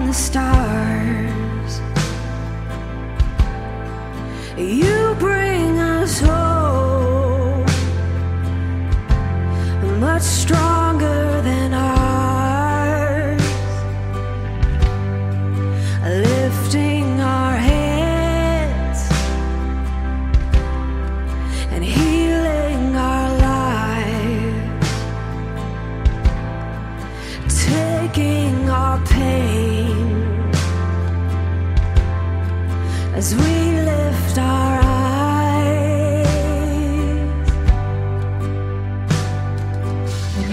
the stars. You bring us hope, much stronger than ours, lifting our heads and healing our lives, taking our pain as we lift our eyes. And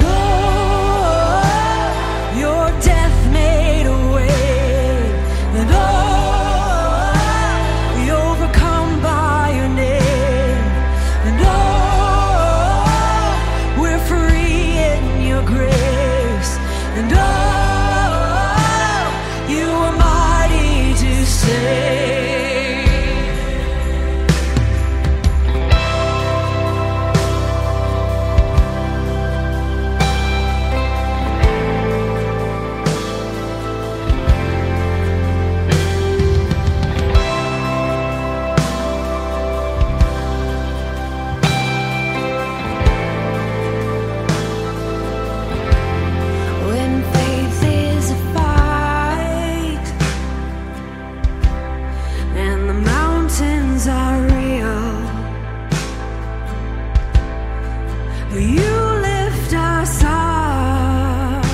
oh, your death made a way. And oh, we overcome by your name. And oh, we're free in your grace. And oh, you are mighty to save. When faith is a fight and the mountains are real, you lift us up,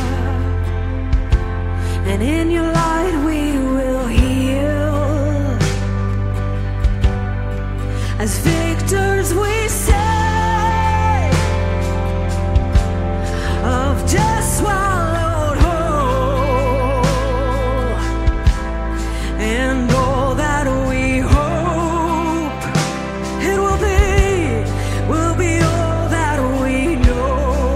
and in your light we will heal. As victors we say, of death swallowed whole, and all that we hope it will be all that we know.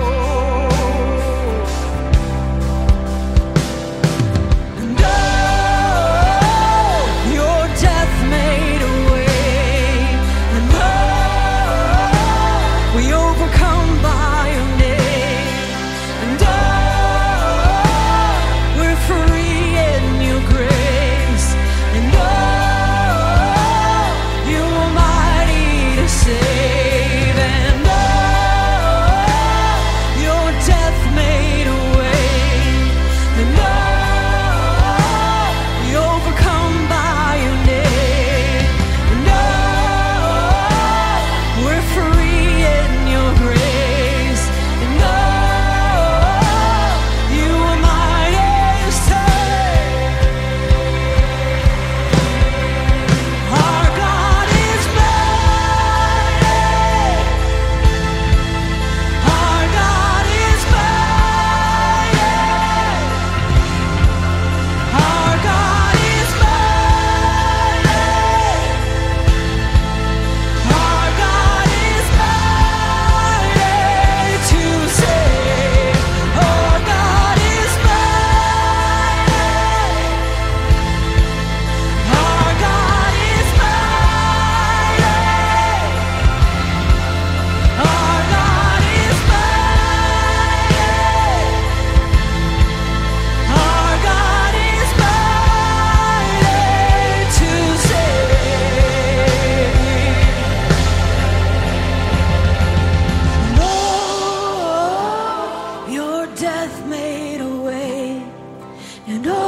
And oh, your death made a way. And oh, we overcome by your name. And oh, we're free in your grace. And oh, you are mighty to save. And oh, your death made a way. And oh, we overcome by your name. And oh, we're free in your grace. And oh, you are mighty to save. Our God is mighty. Our God is mighty. Our God is mighty. Our God is mighty to save. Our God is mighty. Our God is mighty. Our God is mighty. Our God is mighty to save. No, your death made a way. And oh,